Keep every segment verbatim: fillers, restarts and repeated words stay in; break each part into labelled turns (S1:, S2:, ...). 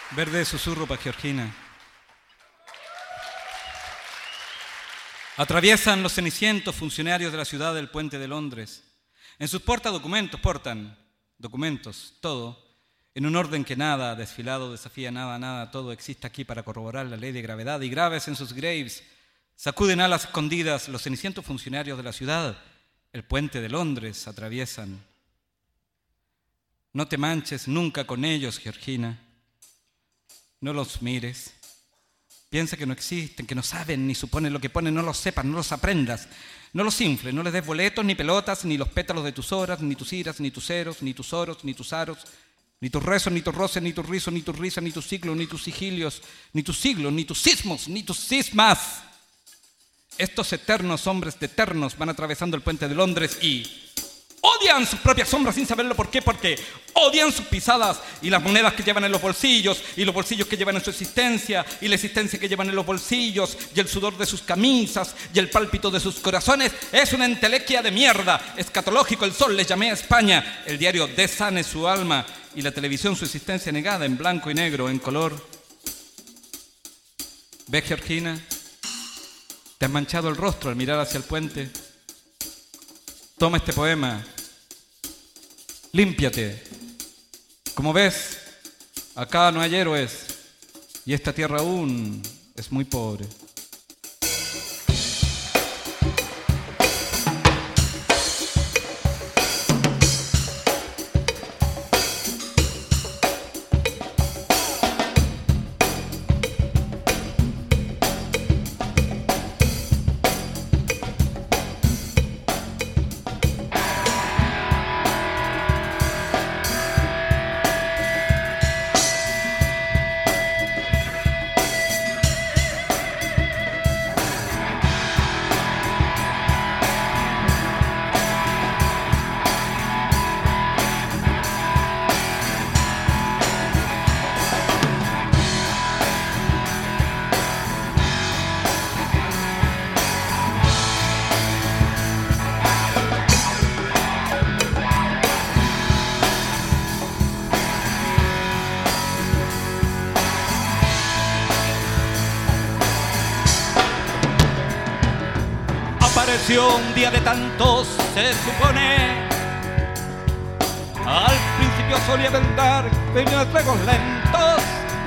S1: Verde susurro para Georgina. Atraviesan los cenicientos funcionarios de la ciudad del puente de Londres. En sus portas documentos, portan documentos, todo, en un orden que nada, desfilado, desafía nada, nada, todo existe aquí para corroborar la ley de gravedad. Y graves en sus graves, sacuden alas escondidas los cenicientos funcionarios de la ciudad, el puente de Londres atraviesan. No te manches nunca con ellos, Georgina. No los mires. Piensa que no existen, que no saben, ni suponen lo que ponen, no los sepas, no los aprendas. No los infles, no les des boletos, ni pelotas, ni los pétalos de tus horas, ni tus iras, ni tus ceros, ni tus oros, ni tus aros, ni tus rezos, ni tus roces, ni tus rizos, ni tus risas, ni tus siglos, ni tus sigilios, ni tus siglos, ni tus sismos, ni tus sismas. Estos eternos hombres de eternos van atravesando el puente de Londres y odian sus propias sombras sin saberlo. ¿Por qué? Porque odian sus pisadas y las monedas que llevan en los bolsillos y los bolsillos que llevan en su existencia y la existencia que llevan en los bolsillos y el sudor de sus camisas y el pálpito de sus corazones. Es una entelequia de mierda. Escatológico el sol les llamé a España. El diario The Sun es su alma y la televisión su existencia negada en blanco y negro, en color. ¿Ves, Georgina? Te has manchado el rostro al mirar hacia el puente. Toma este poema. Límpiate. Como ves, acá no hay héroes y esta tierra aún es muy pobre. Un día de tantos, se supone. Al principio solía vendar pequeños tragos lentos.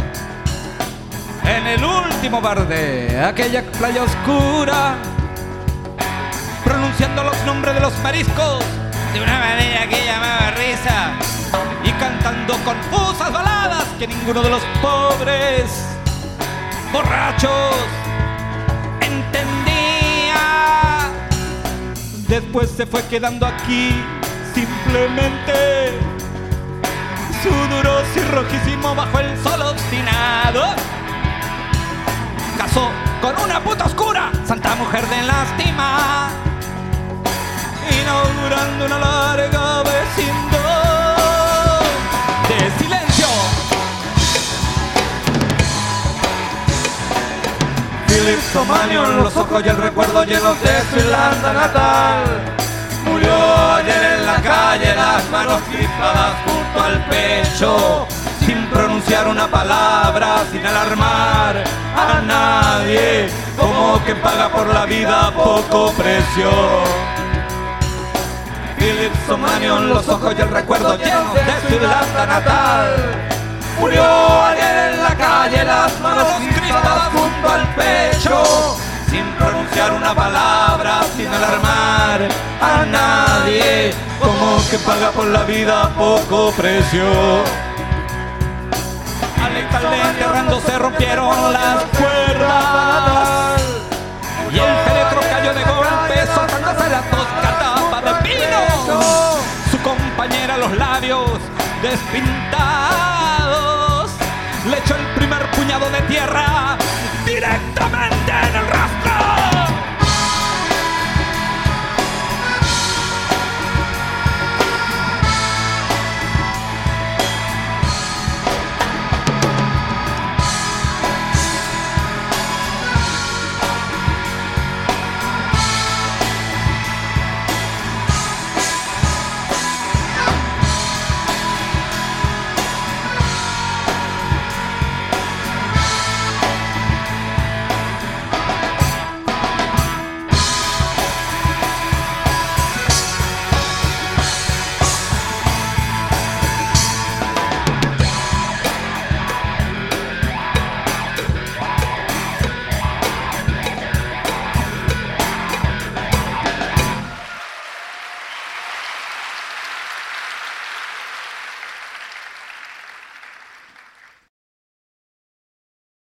S1: En el último bar de aquella playa oscura, pronunciando los nombres de los mariscos de una manera que llamaba risa y cantando confusas baladas que ninguno de los pobres borrachos entendía. Después se fue quedando aquí simplemente sudoroso y rojísimo bajo el sol obstinado. Casó con una puta oscura, santa mujer de lástima, inaugurando una larga vecindad de silencio. Philip Somanio en los ojos y el recuerdo llenos de su Irlanda natal. Murió ayer en la calle, las manos crispadas junto al pecho, sin pronunciar una palabra, sin alarmar a nadie, como que paga por la vida poco precio. Philip Somanio en los ojos y el recuerdo llenos de su Irlanda natal. Murió ayer en la calle, las manos crispadas junto al pecho, sin pronunciar una palabra, sin alarmar a nadie, como que paga por la vida poco precio. Al estarle enterrando se rompieron las cuerdas y el féretro cayó de golpe, soltándose las dos catapas de pino. Su compañera los labios despintados le echó el primer puñado de tierra directamente en el